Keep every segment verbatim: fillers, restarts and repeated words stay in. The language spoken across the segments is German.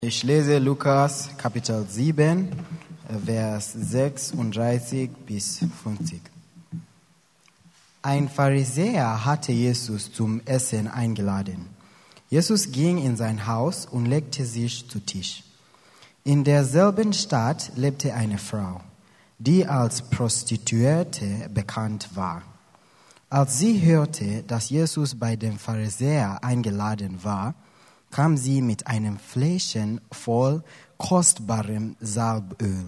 Ich lese Lukas Kapitel sieben, Vers sechsunddreißig bis fünfzig. Ein Pharisäer hatte Jesus zum Essen eingeladen. Jesus ging in sein Haus und legte sich zu Tisch. In derselben Stadt lebte eine Frau, die als Prostituierte bekannt war. Als sie hörte, dass Jesus bei dem Pharisäer eingeladen war, kam sie mit einem Fläschchen voll kostbarem Salböl.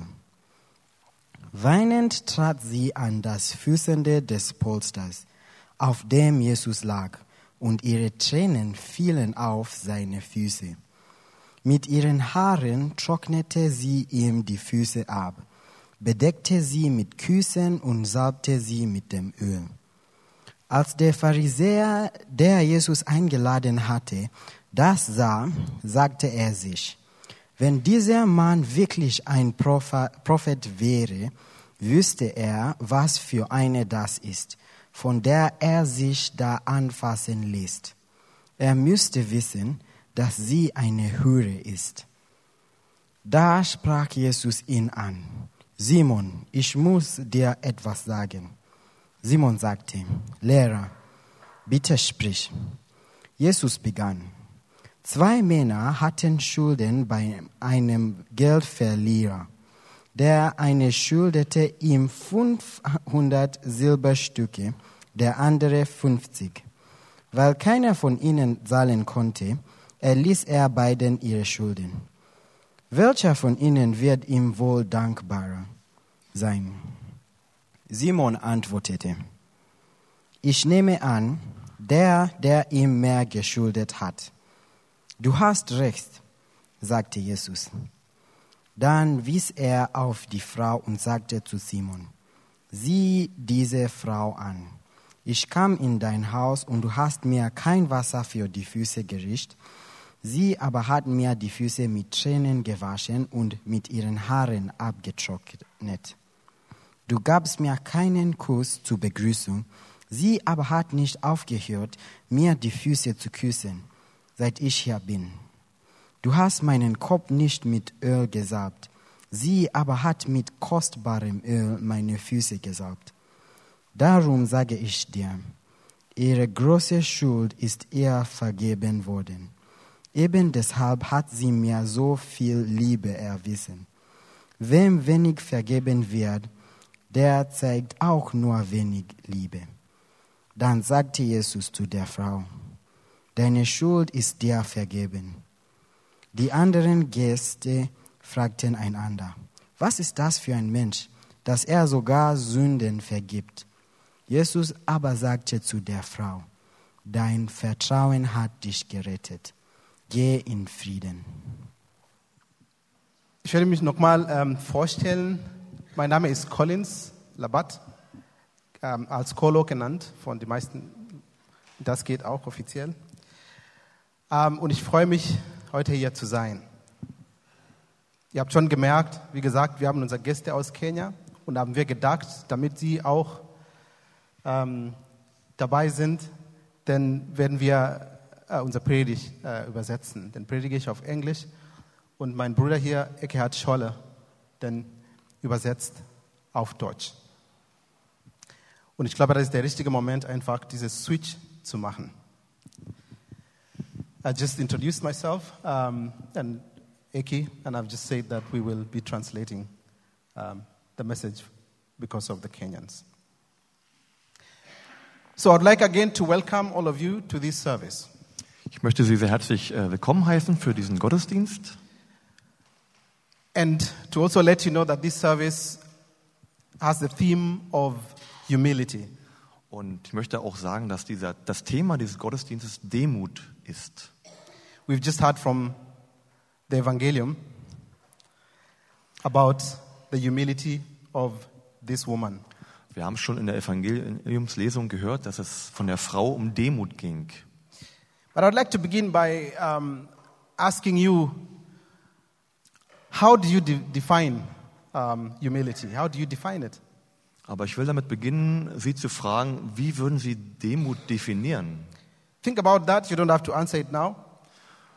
Weinend trat sie an das Fußende des Polsters, auf dem Jesus lag, und ihre Tränen fielen auf seine Füße. Mit ihren Haaren trocknete sie ihm die Füße ab, bedeckte sie mit Küssen und salbte sie mit dem Öl. Als der Pharisäer, der Jesus eingeladen hatte, das sah, sagte er sich: Wenn dieser Mann wirklich ein Prophet wäre, wüsste er, was für eine das ist, von der er sich da anfassen lässt. Er müsste wissen, dass sie eine Hure ist. Da sprach Jesus ihn an: Simon, ich muss dir etwas sagen. Simon sagte: Lehrer, bitte sprich. Jesus begann: Zwei Männer hatten Schulden bei einem Geldverlierer. Der eine schuldete ihm fünfhundert Silberstücke, der andere fünfzig. Weil keiner von ihnen zahlen konnte, erließ er beiden ihre Schulden. Welcher von ihnen wird ihm wohl dankbarer sein? Simon antwortete: Ich nehme an, der, der ihm mehr geschuldet hat. Du hast recht, sagte Jesus. Dann wies er auf die Frau und sagte zu Simon: Sieh diese Frau an. Ich kam in dein Haus und du hast mir kein Wasser für die Füße gereicht. Sie aber hat mir die Füße mit Tränen gewaschen und mit ihren Haaren abgetrocknet. Du gabst mir keinen Kuss zur Begrüßung. Sie aber hat nicht aufgehört, mir die Füße zu küssen, seit ich hier bin. Du hast meinen Kopf nicht mit Öl gesalbt. Sie aber hat mit kostbarem Öl meine Füße gesalbt. Darum sage ich dir, ihre große Schuld ist ihr vergeben worden. Eben deshalb hat sie mir so viel Liebe erwiesen. Wem wenig vergeben wird, der zeigt auch nur wenig Liebe. Dann sagte Jesus zu der Frau: Deine Schuld ist dir vergeben. Die anderen Gäste fragten einander: Was ist das für ein Mensch, dass er sogar Sünden vergibt? Jesus aber sagte zu der Frau: Dein Vertrauen hat dich gerettet. Geh in Frieden. Ich werde mich nochmal ähm, vorstellen. Mein Name ist Collins Labat, ähm, als Kolo genannt von den meisten. Das geht auch offiziell. Ähm, und ich freue mich, heute hier zu sein. Ihr habt schon gemerkt, wie gesagt, wir haben unsere Gäste aus Kenia und haben wir gedacht, damit sie auch ähm, dabei sind, dann werden wir äh, unser Predigt äh, übersetzen. Dann predige ich auf Englisch und mein Bruder hier, Eckhard Scholle, dann übersetzt auf Deutsch. Und ich glaube, das ist der richtige Moment, einfach dieses Switch zu machen. I just introduced myself um, and Eki, and I've just said that we will be translating um, the message because of the Kenyans. So I'd like again to welcome all of you to this service. Ich möchte Sie sehr herzlich äh, willkommen heißen für diesen Gottesdienst. And to also let you know that this service has the theme of humility. Und ich möchte auch sagen, dass dieser, das Thema dieses Gottesdienstes Demut ist. We've just heard from the Evangelium about the humility of this woman. Wir haben schon in der Evangeliumslesung gehört, dass es von der Frau um Demut ging. But I'd like to begin by um, asking you, how do you de- define um, humility? How do you define it? Aber ich will damit beginnen, Sie zu fragen, wie würden Sie Demut definieren? Think about that. You don't have to answer it now.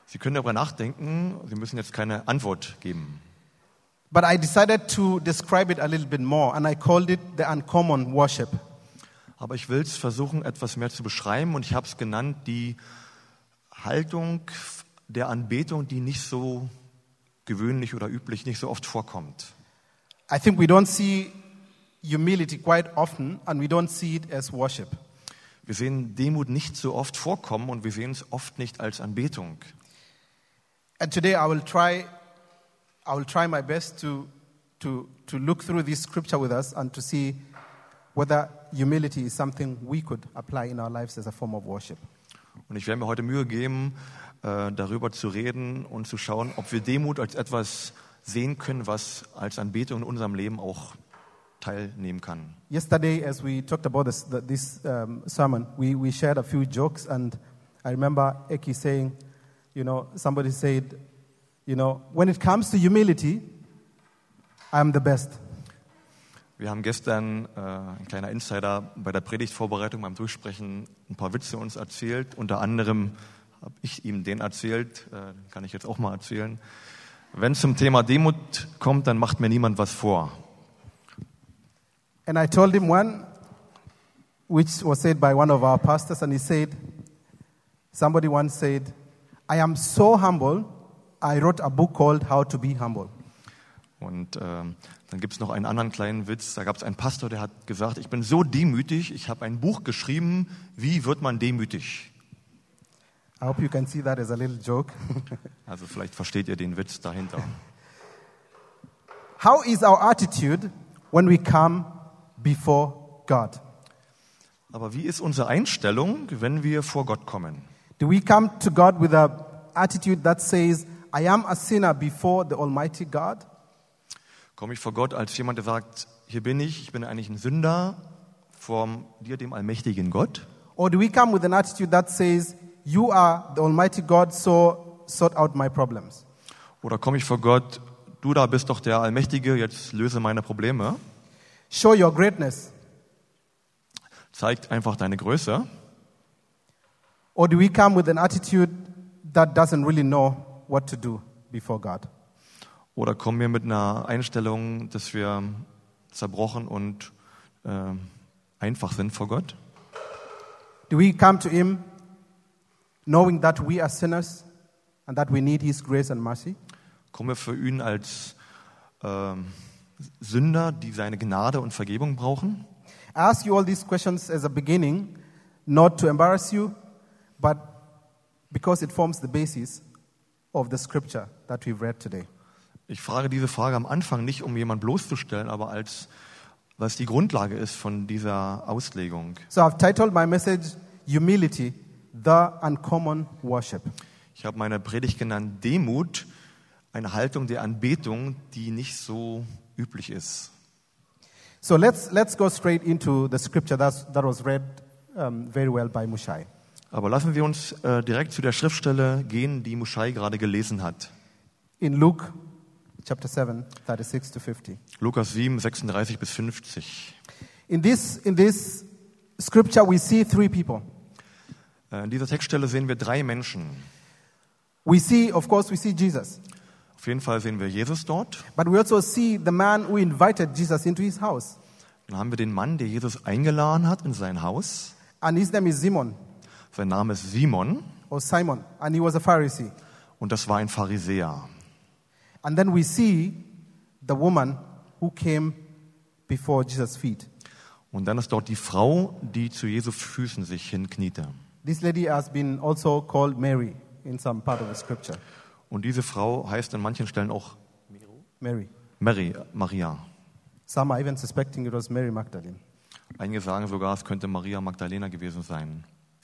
Sie können darüber nachdenken, Sie müssen jetzt keine Antwort geben. But I decided to describe it a little bit more, and I called it the uncommon worship. Aber ich will es versuchen, etwas mehr zu beschreiben, und ich habe es genannt, die Haltung der Anbetung, die nicht so gewöhnlich oder üblich, nicht so oft vorkommt. I think we don't see humility quite often, and we don't see it as worship. Wir sehen Demut nicht so oft vorkommen und wir sehen es oft nicht als Anbetung. And today I will try, I will try my best to, to, to look through this scripture with us and to see whether humility is something we could apply in our lives as a form of worship. Und ich werde mir heute Mühe geben, äh, darüber zu reden und zu schauen, ob wir Demut als etwas sehen können, was als Anbetung in unserem Leben auch teilnehmen kann. Yesterday, as we talked about this, the, this um, sermon, we, we shared a few jokes, and I remember Eki saying, you know, somebody said, you know, when it comes to humility, I'm the best. Wir haben gestern, äh, ein kleiner Insider, bei der Predigtvorbereitung beim Durchsprechen ein paar Witze uns erzählt. Unter anderem habe ich ihm den erzählt, äh, kann ich jetzt auch mal erzählen. Wenn es zum Thema Demut kommt, dann macht mir niemand was vor. And I told him one, which was said by one of our pastors, and he said, somebody once said, I am so humble, I wrote a book called How to be Humble. Und ähm, dann gibt es noch einen anderen kleinen Witz. Da gab es einen Pastor, der hat gesagt, ich bin so demütig, ich habe ein Buch geschrieben, wie wird man demütig? I hope you can see that as a little joke. Also vielleicht versteht ihr den Witz dahinter. How is our attitude when we come before God? Aber wie ist unsere Einstellung, wenn wir vor Gott kommen? Do we come to God with an attitude that says, I am a sinner before the Almighty God? Komme ich vor Gott als jemand, der sagt, hier bin ich, ich bin eigentlich ein Sünder vor dir, dem allmächtigen Gott? Or do we come with an attitude that says, you are the Almighty God, so sort out my problems? Oder komme ich vor Gott, du da bist doch der Allmächtige, jetzt löse meine Probleme? Show your greatness. Zeigt einfach deine Größe. Or do we come with an attitude that doesn't really know what to do before God? Oder kommen wir mit einer Einstellung, dass wir zerbrochen und äh, einfach sind vor Gott? Do we come to Him knowing that we are sinners and that we need His grace and mercy? Kommen wir für ihn als äh, Sünder, die seine Gnade und Vergebung brauchen? I ask you all these questions as a beginning, not to embarrass you, but because it forms the basis of the scripture that we've read today. Ich frage diese Frage am Anfang nicht, um jemanden bloßzustellen, aber als was die Grundlage ist von dieser Auslegung. So I've titled my message, Humility, the Uncommon Worship. Ich habe meine Predigt genannt, Demut, eine Haltung der Anbetung, die nicht so üblich ist. So let's, let's go straight into the scripture that's, that was read um, very well by Mushai. Aber lassen wir uns äh, direkt zu der Schriftstelle gehen, die Mushai gerade gelesen hat. In Luke chapter seven, thirty-six to fifty. Lukas sieben, sechsunddreißig bis fünfzig. In this, in this scripture we see three people. Äh, in dieser Textstelle sehen wir drei Menschen. We see, of course, we see Jesus. Auf jeden Fall sehen wir Jesus dort. But we also see the man who invited Jesus into his house. Dann haben wir den Mann, der Jesus eingeladen hat in sein Haus. And his name is Simon, Sein Name ist Simon or Simon, and he was a Pharisee. und das war ein Pharisäer. And then we see the woman who came before Jesus' feet. Und dann ist dort die Frau, die zu Jesu Füßen sich hinkniete. This lady has been also called Mary in some part of the scripture. Und diese Frau heißt an manchen Stellen auch Mary. Mary, Maria. Some are even suspecting it was Mary Magdalene. Einige sagen sogar, es könnte Maria Magdalena gewesen sein.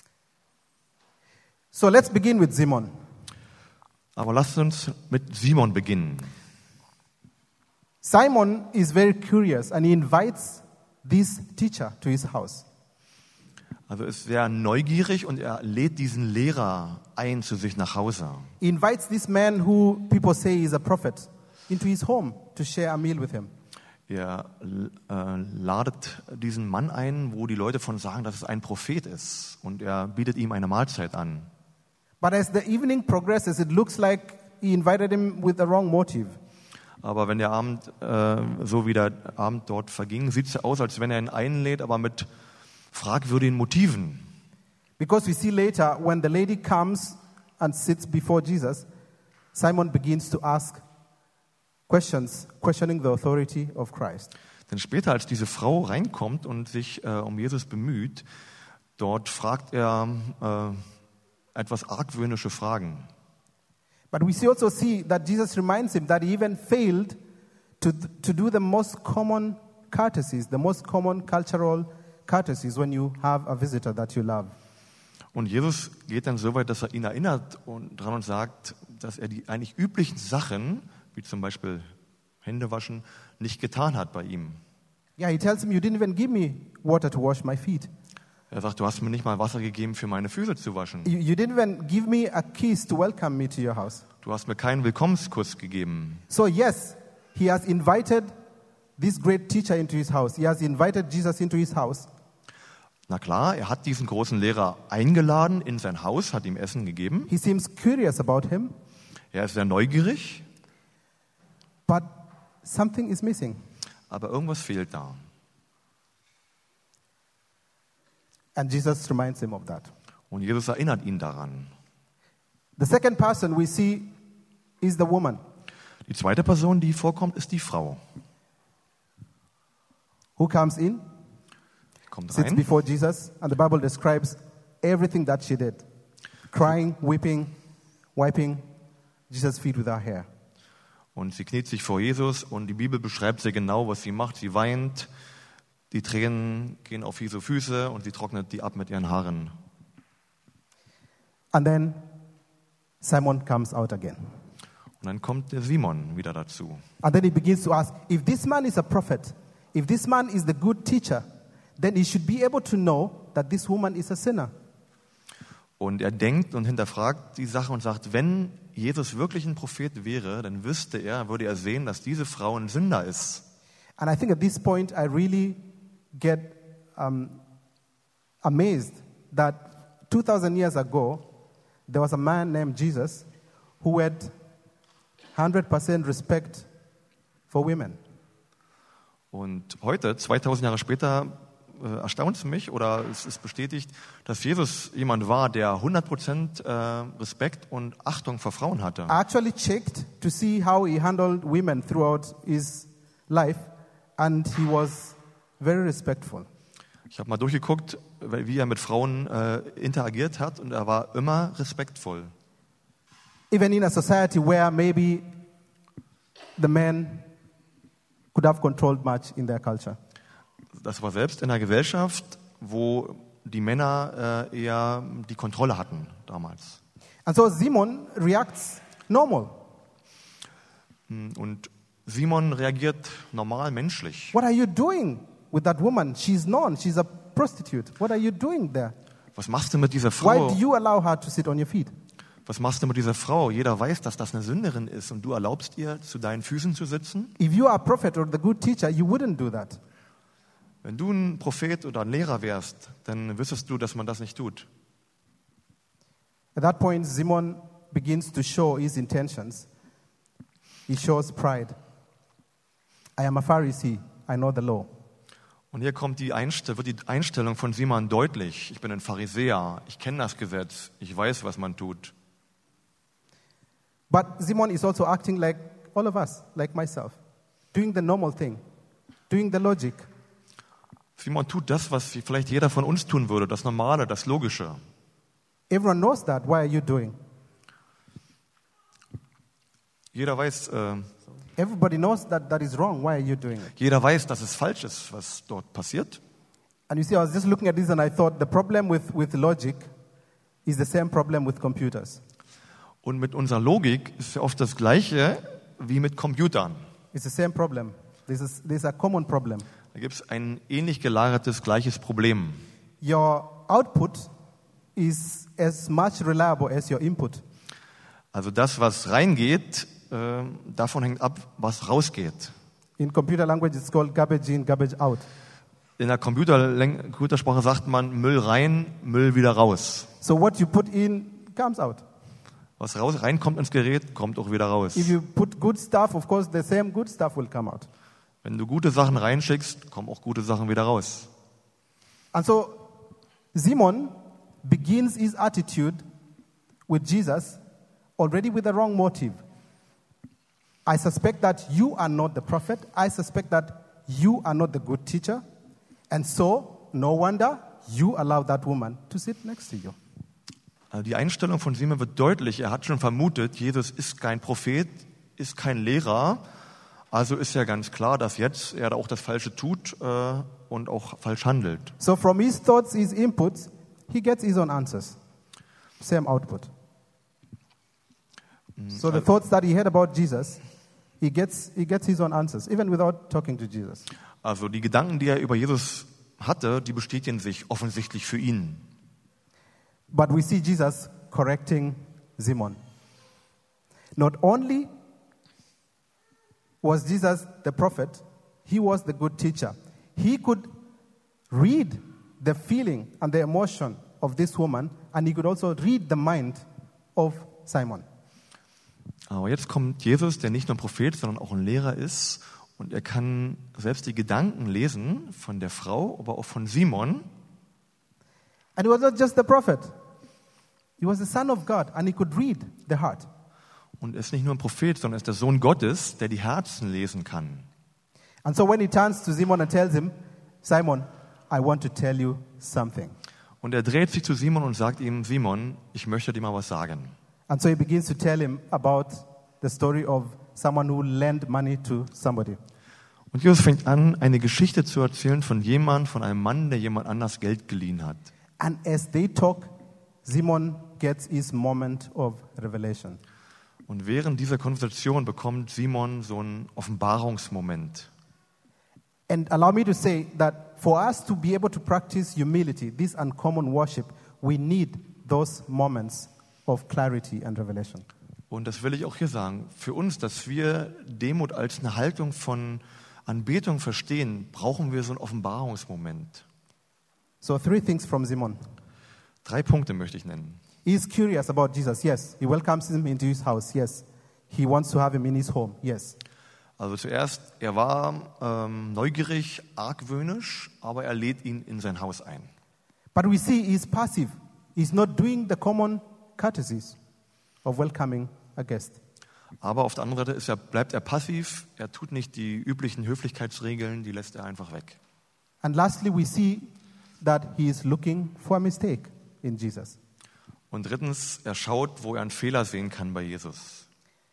So let's begin with Simon. Aber lasst uns mit Simon beginnen. Simon is very curious and he invites this teacher to his house. Also ist sehr neugierig und er lädt diesen Lehrer ein zu sich nach Hause. He invites this man who people say is a prophet into his home to share a meal with him. Er äh, ladet diesen Mann ein, wo die Leute von sagen, dass es ein Prophet ist. Und er bietet ihm eine Mahlzeit an. But as the evening progresses, it looks like he invited him with the wrong motive. Aber wenn der Abend, äh, so wie der Abend dort verging, sieht es aus, als wenn er ihn einlädt, aber mit fragwürdigen Motiven. Because we see later, when the lady comes and sits before Jesus, Simon begins to ask questions, questioning the authority of Christ. Denn später, als diese Frau reinkommt und sich äh, um Jesus bemüht, dort fragt er äh, etwas argwöhnische Fragen. But we see also see that Jesus reminds him that he even failed to, to do the most common courtesies, the most common cultural courtesies when you have a visitor that you love. Und Jesus geht dann so weit, dass er ihn erinnert und dran und sagt, dass er die eigentlich üblichen Sachen, wie zum Beispiel Hände waschen, nicht getan hat bei ihm. Yeah, he tells him, you didn't even give me water to wash my feet. Er sagt, du hast mir nicht mal Wasser gegeben, für meine Füße zu waschen. You, you didn't even give me a kiss to welcome me to your house. Du hast mir keinen Willkommenskuss gegeben. So yes, he has invited this great teacher into his house. He has invited Jesus into his house. Na klar, er hat diesen großen Lehrer eingeladen in sein Haus, hat ihm Essen gegeben. He seems curious about him, Er ist sehr neugierig, but something is missing. aber irgendwas fehlt da. And Jesus reminds him of that. Und Jesus erinnert ihn daran. The second person we see is the woman. Die zweite Person, die vorkommt, ist die Frau. Who comes in, Kommt sits rein before Jesus, and the Bible describes everything that she did. Crying, weeping, wiping Jesus' feet with her hair. und sie kniet sich vor Jesus und die Bibel beschreibt sehr genau, was sie macht. Sie weint, die Tränen gehen auf Jesu Füße und sie trocknet die ab mit ihren Haaren. And then Simon comes out again. Und dann kommt der Simon wieder dazu. And then he begins to ask, if this man is a prophet, if this man is the good teacher, then he should be able to know that this woman is a sinner. Und er denkt und hinterfragt die Sache und sagt, wenn Jesus wirklich ein Prophet wäre, dann wüsste er, würde er sehen, dass diese Frau ein Sünder ist. And I think at this point I really get um, amazed that two thousand years ago there was a man named Jesus who had one hundred percent respect for women. Und heute, zweitausend Jahre später, äh, erstaunt es mich oder es ist bestätigt, dass Jesus jemand war, der hundert Prozent äh, Respekt und Achtung vor Frauen hatte. I actually checked to see how he handled women throughout his life, and he was very respectful. Ich habe mal durchgeguckt, wie er mit Frauen äh, interagiert hat und er war immer respektvoll. Even in a society where maybe the men could have controlled much in their culture. Das war selbst in einer Gesellschaft, wo die Männer äh, eher die Kontrolle hatten damals. And so Simon reacts normal. Und Simon reagiert normal menschlich. What are you doing with that woman? She's known, she's a prostitute. What are you doing there? Was machst du mit dieser Why Frau? do you allow her to sit on your feet? Was machst du mit dieser Frau? Jeder weiß, dass das eine Sünderin ist und du erlaubst ihr, zu deinen Füßen zu sitzen? If you are a prophet or the good teacher, you wouldn't do that. Wenn du ein Prophet oder ein Lehrer wärst, dann wüsstest du, dass man das nicht tut. At that point, Simon begins to show his intentions. He shows pride. I am a Pharisee. I know the law. Und hier kommt die Einstell- wird die Einstellung von Simon deutlich. Ich bin ein Pharisäer, ich kenne das Gesetz, ich weiß, was man tut. But Simon is also acting like all of us, like myself, doing the normal thing, doing the logic. Simon tut das, was vielleicht jeder von uns tun würde, das Normale, das Logische. Everyone knows that. Why are you doing? Jeder weiß, äh, Everybody knows that that is wrong. Why are you doing it? jeder weiß, dass es falsch ist, was dort passiert. And you see, I was just looking at this and I thought the problem with, with logic is the same problem with computers. Und mit unserer Logik ist ja oft das Gleiche wie mit Computern. It's the same problem. This is, this is a common problem. Da gibt es ein ähnlich gelagertes, gleiches Problem. Your output is as much reliable as your input. Also das, was reingeht, äh, davon hängt ab, was rausgeht. In computer language, it's called garbage in, garbage out. In der Computerlen- Computersprache sagt man Müll rein, Müll wieder raus. So what you put in comes out. Was raus, reinkommt ins Gerät, kommt auch wieder raus. If you put good stuff, of course, the same good stuff will come out. Wenn du gute Sachen reinschickst, kommen auch gute Sachen wieder raus. And so Simon begins his attitude with Jesus already with the wrong motive. I suspect that you are not the prophet. I suspect that you are not the good teacher. And so, no wonder you allow that woman to sit next to you. Also die Einstellung von Simon wird deutlich. Er hat schon vermutet, Jesus ist kein Prophet, ist kein Lehrer. Also ist ja ganz klar, dass jetzt er da auch das Falsche tut äh, und auch falsch handelt. So from his thoughts, his inputs, he gets his own answers. Same output. So the thoughts that he had about Jesus, he gets, he gets his own answers, even without talking to Jesus. Also die Gedanken, die er über Jesus hatte, die bestätigen sich offensichtlich für ihn. But we see Jesus correcting Simon. Not only was Jesus the prophet, he was the good teacher. He could read the feeling and the emotion of this woman, and he could also read the mind of Simon. Aber jetzt kommt Jesus, der nicht nur ein Prophet, sondern auch ein Lehrer ist, und er kann selbst die Gedanken lesen von der Frau, aber auch von Simon. And he was not just the prophet. He was the son of God, and he could read the heart. Und er ist nicht nur ein Prophet, sondern er ist der Sohn Gottes, der die Herzen lesen kann. And so when he turns to Simon and tells him, Simon, I want to tell you something. Und er dreht sich zu Simon und sagt ihm, Simon, ich möchte dir mal was sagen. And so he begins to tell him about the story of someone who lent money to somebody. Und Jesus fängt an, eine Geschichte zu erzählen von jemandem, von einem Mann, der jemand anders Geld geliehen hat. And as they talk, Simon gets his moment of revelation. Und während dieser Konversation bekommt Simon so einen Offenbarungsmoment. And allow me to say that for us to be able to practice humility, this uncommon worship, we need those moments of clarity and revelation. Und das will ich auch hier sagen. Für uns, dass wir Demut als eine Haltung von Anbetung verstehen, brauchen wir so einen Offenbarungsmoment. So three things from Simon. Drei Punkte möchte ich nennen. He is curious about Jesus, yes. He welcomes him into his house, yes. He wants to have him in his home, yes. Also zuerst, er war ähm, neugierig, argwöhnisch, aber er lädt ihn in sein Haus ein. But we see he is passive. He's not doing the common courtesies of welcoming a guest. Aber auf der anderen Seite ist er, bleibt er passiv, er tut nicht die üblichen Höflichkeitsregeln, die lässt er einfach weg. And lastly, we see that he is looking for a mistake in Jesus. Und drittens, er schaut, wo er einen Fehler sehen kann bei Jesus.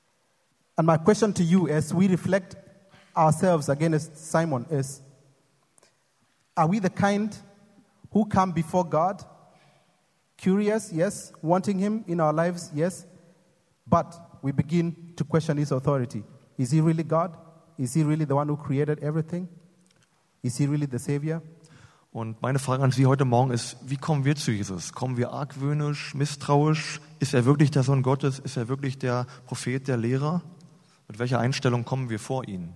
And my question to you as we reflect ourselves against Simon is, are we the kind who come before God, curious, yes, wanting him in our lives, yes, but we begin to question his authority. Is he really God? Is he really the one who created everything? Is he really the Savior? Und meine Frage an Sie heute Morgen ist, wie kommen wir zu Jesus? Kommen wir argwöhnisch, misstrauisch? Ist er wirklich der Sohn Gottes? Ist er wirklich der Prophet, der Lehrer? Mit welcher Einstellung kommen wir vor ihn?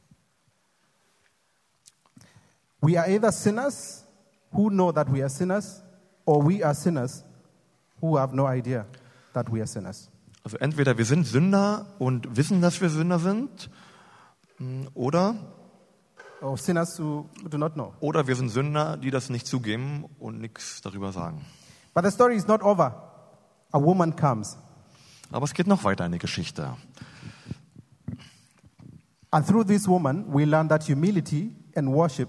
We are either sinners who know that we are sinners, or we are sinners who have no idea that we are sinners. Also entweder wir sind Sünder und wissen, dass wir Sünder sind, oder, Or sinners who do not know. oder wir sind Sünder, die das nicht zugeben und nichts darüber sagen. But the story is not over. A woman comes. Aber es geht noch weiter in die Geschichte. And through this woman, we learn that humility and worship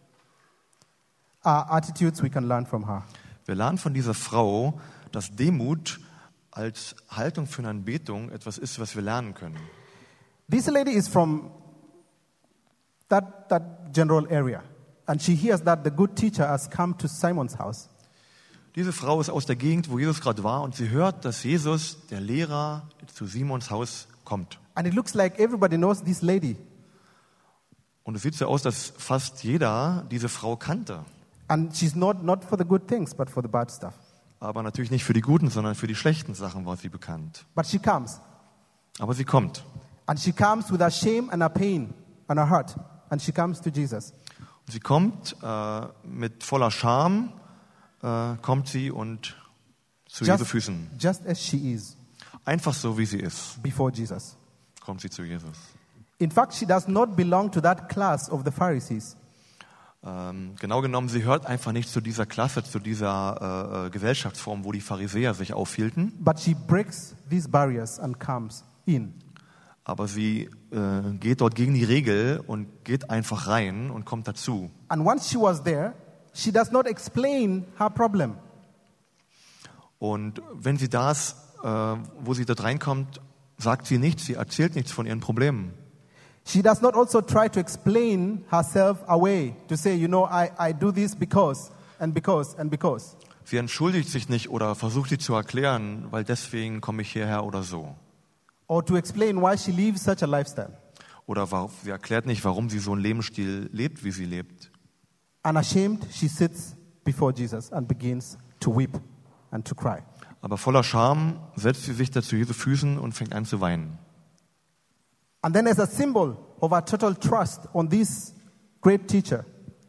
are attitudes we can learn from her. Wir lernen von dieser Frau, dass Demut als Haltung für eine Anbetung etwas ist, was wir lernen können. This lady is from that, that general area. And she hears that the good teacher has come to Simon's house. Diese Frau ist aus der Gegend, wo Jesus gerade war, und sie hört, dass Jesus, der Lehrer, zu Simons Haus kommt. And it looks like everybody knows this lady. Und es sieht so aus, dass fast jeder diese Frau kannte. And she's not, not for the good things, but for the bad stuff. Aber natürlich nicht für die guten, sondern für die schlechten Sachen war sie bekannt. But she comes. Aber sie kommt. And she comes with a shame and a pain and a hurt. And she comes to Jesus. Und sie kommt äh, mit voller Scham, äh, kommt sie und zu Jesu Just, Füßen. just as she is. Einfach so, wie sie ist, before Jesus. kommt sie zu Jesus. In fact, she does not belong to that class of the Pharisees. Ähm, genau genommen, sie hört einfach nicht zu dieser Klasse, zu dieser äh, Gesellschaftsform, wo die Pharisäer sich aufhielten. But she breaks these barriers and comes in. Aber sie äh, geht dort gegen die Regel und geht einfach rein und kommt dazu. And once she was there, she does not explain her problem. Und wenn sie da ist, äh, wo sie dort reinkommt, sagt sie nichts, sie erzählt nichts von ihren Problemen. She does not also try to explain herself away, to say, you know, I, I do this because, and because, and because. Sie entschuldigt sich nicht oder versucht sie zu erklären, weil deswegen komme ich hierher oder so. Or to explain why she lives such a lifestyle. Oder wa- sie erklärt nicht, warum sie so einen Lebensstil lebt, wie sie lebt. Unashamed, she sits before Jesus and begins to weep and to cry. Aber voller Scham setzt sie sich da zu Jesu Füßen und fängt an zu weinen. And then as a symbol of her total trust on this great teacher,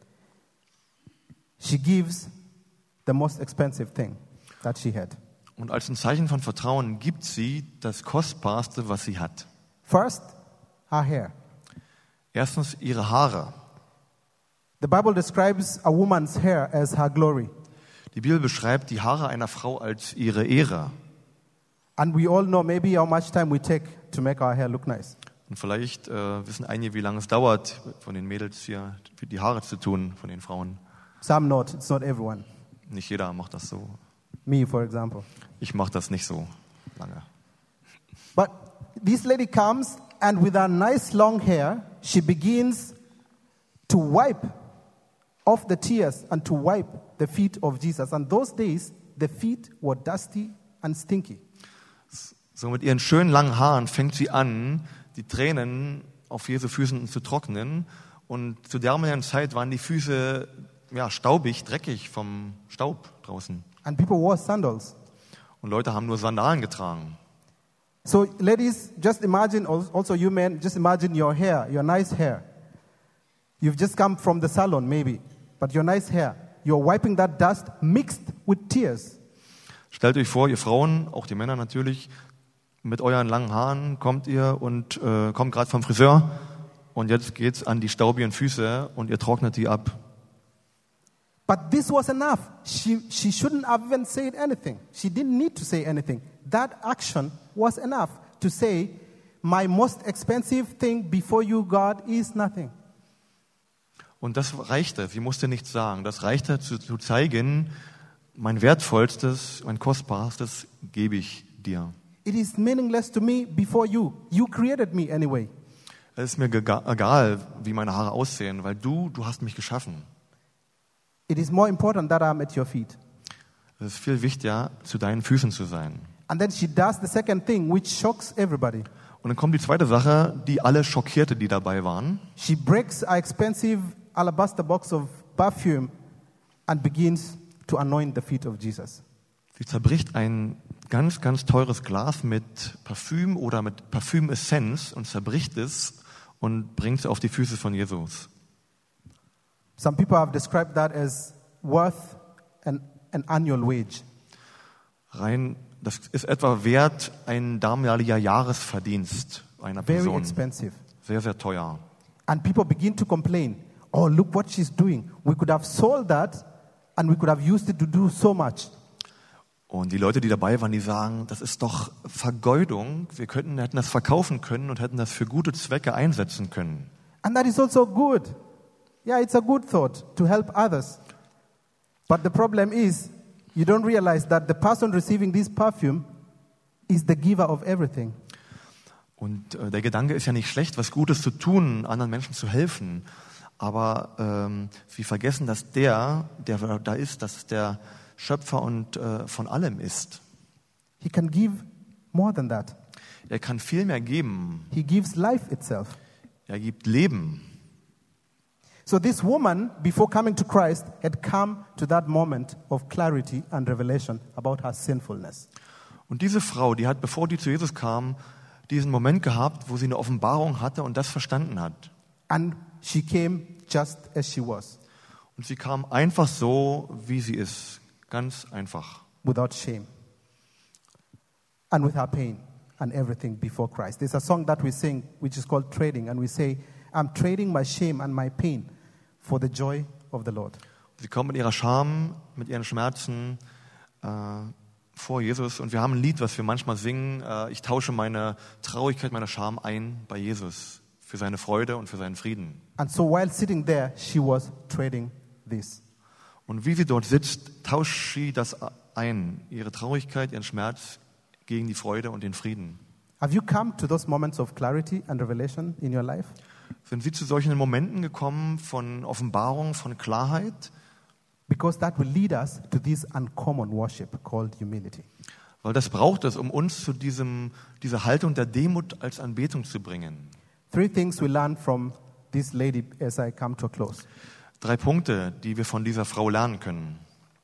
she gives the most expensive thing that she had. Und als ein Zeichen von Vertrauen gibt sie das Kostbarste, was sie hat. First, her hair. Erstens ihre Haare. The Bible describes a woman's hair as her glory. Die Bibel beschreibt die Haare einer Frau als ihre Ehre. And we all know maybe how much time we take to make our hair look nice. Und vielleicht äh, wissen einige, wie lange es dauert, von den Mädels hier die Haare zu tun, von den Frauen. Some not, it's not everyone. Nicht jeder macht das so. Me, for example. Ich mache das nicht so lange. But this lady comes and with her nice long hair, she begins to wipe off the tears and to wipe the feet of Jesus. And those days, the feet were dusty and stinky. So mit ihren schönen langen Haaren fängt sie an, die Tränen auf Jesu Füßen zu trocknen. Und zu der damaligen Zeit waren die Füße ja, staubig, dreckig vom Staub draußen. And people wore sandals. Und Leute haben nur Sandalen getragen. So ladies, just imagine, also you men, just imagine your hair, your nice hair. You've just come from the salon maybe, but your nice hair, you're wiping that dust mixed with tears. Stellt euch vor, ihr Frauen, auch die Männer natürlich, mit euren langen Haaren kommt ihr und äh, kommt gerade vom Friseur und jetzt geht's an die staubigen Füße und ihr trocknet die ab. But this was enough. She, she shouldn't have even said anything. She didn't need to say anything. That action was enough to say, my most expensive thing before you, God, is nothing. Und das reichte, sie musste nichts sagen. Das reichte zu, zu zeigen, mein wertvollstes, mein kostbarstes gebe ich dir. It is meaningless to me before you. You created me anyway. Es ist mir gega- egal, wie meine Haare aussehen, weil du, du hast mich geschaffen. It is more important that I'm at your feet. Es ist viel wichtiger, zu deinen Füßen zu sein. And then she does the second thing, which shocks everybody. Und dann kommt die zweite Sache, die alle schockierte, die dabei waren. She breaks an expensive alabaster box of perfume and begins to anoint the feet of Jesus. Sie zerbricht ein ganz, ganz teures Glas mit Parfüm oder mit Parfümessenz und zerbricht es und bringt es auf die Füße von Jesus. Some people have described that as worth an, an annual wage. Rein, das ist etwa wert ein damaliger Jahresverdienst einer Very Person. expensive. Sehr, sehr teuer. And people begin to complain, oh, look what she's doing. We could have sold that and we could have used it to do so much. Und die Leute, die dabei waren, die sagen, das ist doch Vergeudung. Wir könnten, hätten das verkaufen können und hätten das für gute Zwecke einsetzen können. And that is also good. Yeah, it's a good thought to help others. But the problem is, you don't realize that the person receiving this perfume is the giver of everything. Und äh, der Gedanke ist ja nicht schlecht, was Gutes zu tun, anderen Menschen zu helfen. Aber ähm, sie vergessen, dass der, der da ist, dass der Schöpfer und äh, von allem ist. He can give more than that. Er kann viel mehr geben. He gives life itself. Er gibt Leben. So this woman, before coming to Christ, had come to that moment of clarity and revelation about her sinfulness. Und diese Frau, die hat, bevor die zu Jesus kam, diesen Moment gehabt, wo sie eine Offenbarung hatte und das verstanden hat. And she came just as she was, Und sie kam einfach so, wie sie ist. Ganz einfach. without shame. and with her pain and everything before Christ. There's a song that we sing which is called Trading, and we say, I'm trading my shame and my pain for the joy of the Lord. Sie kommt mit ihrer Scham, mit ihren Schmerzen äh, vor Jesus. Und wir haben ein Lied, was wir manchmal singen. Äh, ich tausche meine Traurigkeit, meine Scham ein bei Jesus für seine Freude und für seinen Frieden. And so while sitting there, she was trading this. Und wie sie dort sitzt, tauscht sie das ein, ihre Traurigkeit, ihren Schmerz gegen die Freude und den Frieden. Have you come to those moments of clarity and revelation in your life? Sind Sie zu solchen Momenten gekommen von Offenbarung, von Klarheit? Because that will lead us to this uncommon worship called humility. Weil das braucht es, um uns zu diesem, dieser Haltung der Demut als Anbetung zu bringen. Three things we learn from this lady as I come to a close. Drei Punkte, die wir von dieser Frau lernen können.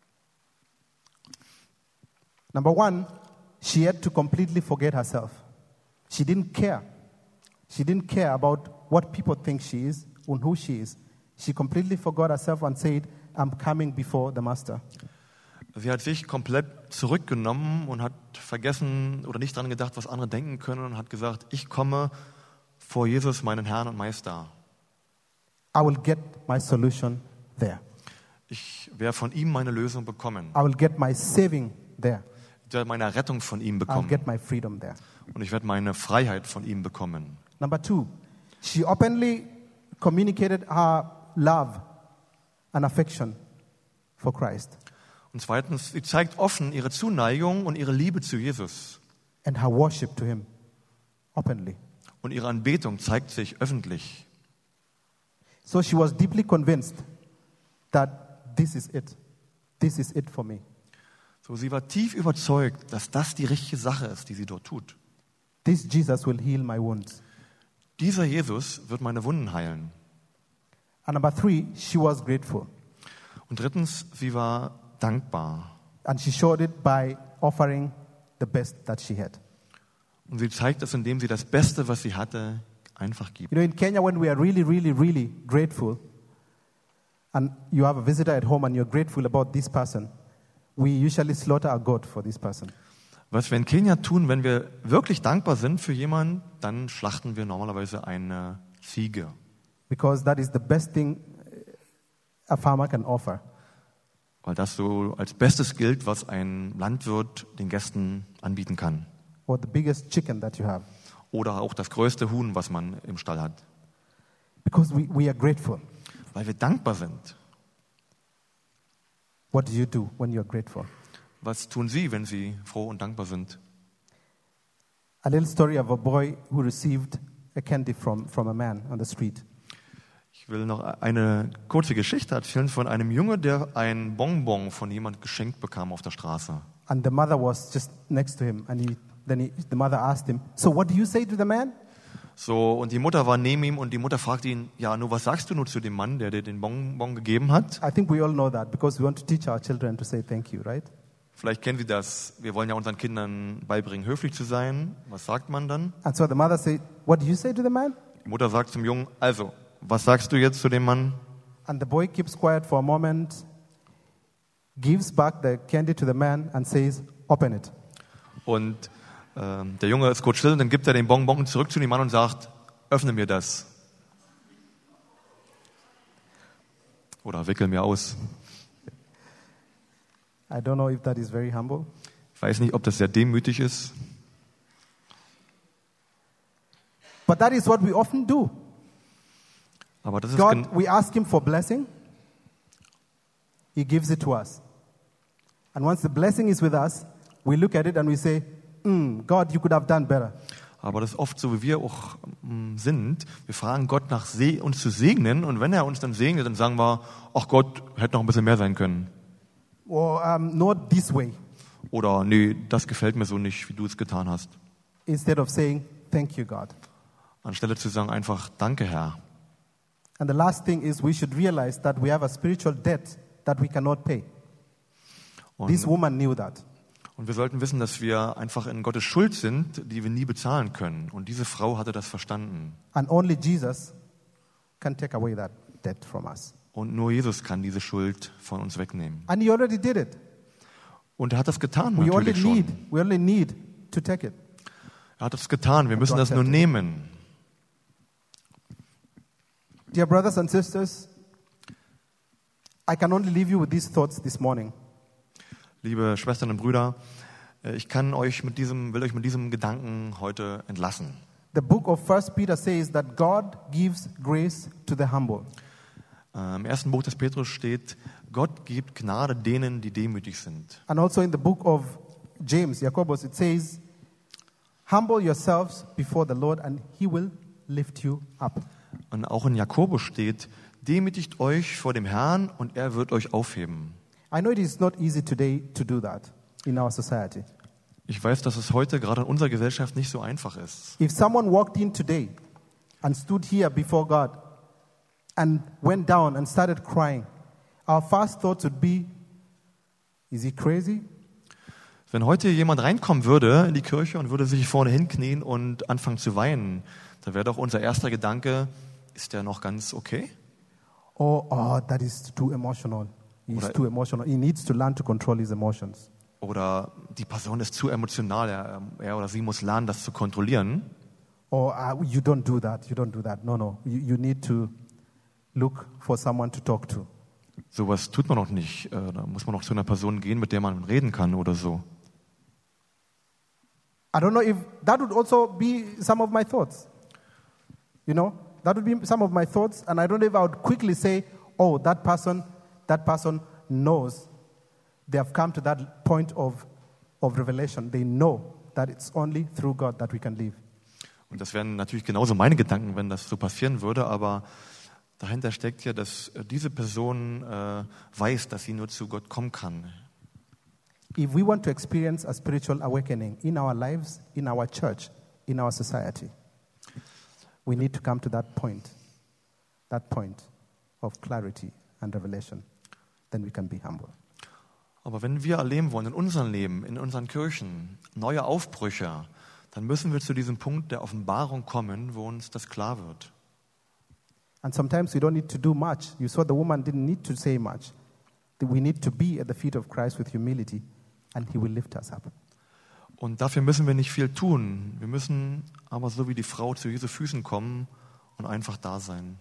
Number one, she had to completely forget herself. She didn't care. She didn't care about what people think she is and who she is. She completely forgot herself and said, I'm coming before the master. Sie hat sich komplett zurückgenommen und hat vergessen oder nicht daran gedacht, was andere denken können und hat gesagt, ich komme vor Jesus, meinen Herrn und Meister. I will get my solution there. Ich werde von ihm meine Lösung bekommen. I will get my saving there. Ich werde meine Rettung von ihm I'll bekommen. get my freedom there. Und ich werde meine Freiheit von ihm bekommen. Number two, she openly communicated her love and affection for Christ. Und zweitens, sie zeigt offen ihre Zuneigung und ihre Liebe zu Jesus. And her worship to him openly. Und ihre Anbetung zeigt sich öffentlich. So she was deeply convinced that this is it. This is it for me. So, sie war tief überzeugt, dass das die richtige Sache ist, die sie dort tut. This Jesus will heal my wounds. Dieser Jesus wird meine Wunden heilen. And number three, she was grateful. Und drittens, sie war dankbar. And she showed it by offering the best that she had. Und sie zeigt es, indem sie das Beste, was sie hatte, einfach gibt. You know, in Kenya, when we are really, really, really grateful, and you have a visitor at home and you're grateful about this person, we usually slaughter a goat for this person. Was wir in Kenia tun, wenn wir wirklich dankbar sind für jemanden, dann schlachten wir normalerweise eine Ziege. Because that is the best thing a farmer can offer. Weil das so als Bestes gilt, was ein Landwirt den Gästen anbieten kann. Or the biggest chicken that you have. Oder auch das größte Huhn, was man im Stall hat. Because we, we are grateful. Weil wir dankbar sind. What do you do when you're grateful? Was tun Sie, wenn Sie froh und dankbar sind? A little story of a boy who received a candy from, from a man on the street. Ich will noch eine kurze Geschichte erzählen von einem Junge, der ein Bonbon von jemand geschenkt bekam auf der Straße. And the mother was just next to him. And he, then he, the mother asked him, so what do you say to the man? So, und die Mutter war neben ihm und die Mutter fragte ihn, ja, nur was sagst du nur zu dem Mann, der dir den Bonbon gegeben hat? I think we all know that because we want to teach our children to say thank you, right? Vielleicht kennen Sie das. Wir wollen ja unseren Kindern beibringen, höflich zu sein. Was sagt man dann? And so the mother said, what do you say to the man? Die Mutter sagt zum Jungen, also, was sagst du jetzt zu dem Mann? And the boy keeps quiet for a moment, gives back the candy to the man and says, open it. Und ähm, der Junge ist kurz still und dann gibt er den Bonbon zurück zu dem Mann und sagt, öffne mir das. Oder wickel mir aus. I don't know if that is very humble. Ich weiß nicht, ob das sehr demütig ist. But that is what we often do. Aber das ist God, gen- we ask him for blessing. He gives it to us. And once the blessing is with us, we look at it and we say, mm, God, you could have done better. Aber das ist oft so, wie wir auch mm, sind. Wir fragen Gott nach Se- uns zu segnen und wenn er uns dann segnet, dann sagen wir, ach Gott, hätte noch ein bisschen mehr sein können. Or um, not this way. Oder nee, das gefällt mir so nicht, wie du es getan hast. Instead of saying, thank you, God. Anstelle zu sagen einfach, danke Herr. And the last thing is we should realize that we have a spiritual debt that we cannot pay. Und, This woman knew that. und wir sollten wissen, dass wir einfach in Gottes Schuld sind, die wir nie bezahlen können. Und diese Frau hatte das verstanden. And only Jesus can take away that debt from us. Und nur Jesus kann diese Schuld von uns wegnehmen. And he already did it. Und er hat das getan We only natürlich need, schon. we only need to take it. Er hat es getan, wir müssen das nur nehmen. Dear brothers and sisters, I can only leave you with these thoughts this morning. Liebe Schwestern und Brüder, ich kann euch mit diesem, will euch mit diesem Gedanken heute entlassen. The book of First Peter says that God gives grace to the humble. Im ersten Buch des Petrus steht, Gott gibt Gnade denen, die demütig sind. And also in the book of James, Jakobus, it says, humble yourselves before the Lord and he will lift you up. Und auch in Jakobus steht, demütigt euch vor dem Herrn und er wird euch aufheben. I know it is not easy today to do that in our society. Ich weiß, dass es heute gerade in unserer Gesellschaft nicht so einfach ist. If someone walked in today and stood here before God and went down and started crying, our first thought would be, is he crazy? Wenn heute jemand reinkommen würde in die Kirche und würde sich vorne hinknien und anfangen zu weinen, dann wäre doch unser erster Gedanke, ist der noch ganz okay? Oh, oh, that is too emotional. He's Oder- too emotional. He needs to learn to control his emotions. Oder die Person ist zu emotional, er, er oder sie muss lernen, das zu kontrollieren. Or uh, you don't do that. You don't do that. No, no. You, you need to look for someone to talk to. Sowas tut man noch nicht. Äh, Da muss man noch zu einer Person gehen, mit der man reden kann oder so. I don't know if that would also be some of my thoughts. You know, that would be some of my thoughts, and I don't know if I would quickly say, "Oh, that person, that person knows they have come to that point of of revelation. They know that it's only through God that we can live." Und das wären natürlich genauso meine Gedanken, wenn das so passieren würde, aber dahinter steckt ja, dass äh, diese Person äh, weiß, dass sie nur zu Gott kommen kann. If we want to experience a spiritual awakening in our lives, in our church, in our society, we need to come to that point, that point of clarity and revelation. Then we can be humble. Aber wenn wir erleben wollen in unserem Leben, in unseren Kirchen, neue Aufbrüche, dann müssen wir zu diesem Punkt der Offenbarung kommen, wo uns das klar wird. And sometimes we don't need to do much. You saw the woman didn't need to say much. That we need to be at the feet of Christ with humility, and he will lift us up. Und dafür müssen wir nicht viel tun. Wir müssen aber so wie die Frau zu Jesu Füßen kommen und einfach da sein.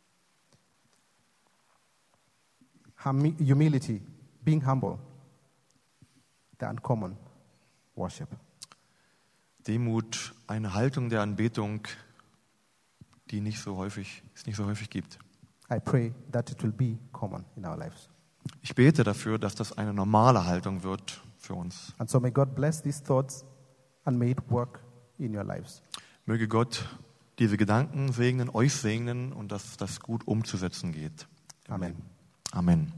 Humi- Humility, being humble, the uncommon worship. Demut, eine Haltung der Anbetung, die nicht so häufig, es nicht so häufig gibt. I pray that it will be common in our lives. Ich bete dafür, dass das eine normale Haltung wird für uns. And so may God bless these thoughts and may it work in your lives. Möge Gott diese Gedanken segnen, euch segnen und dass das gut umzusetzen geht. Amen. Amen.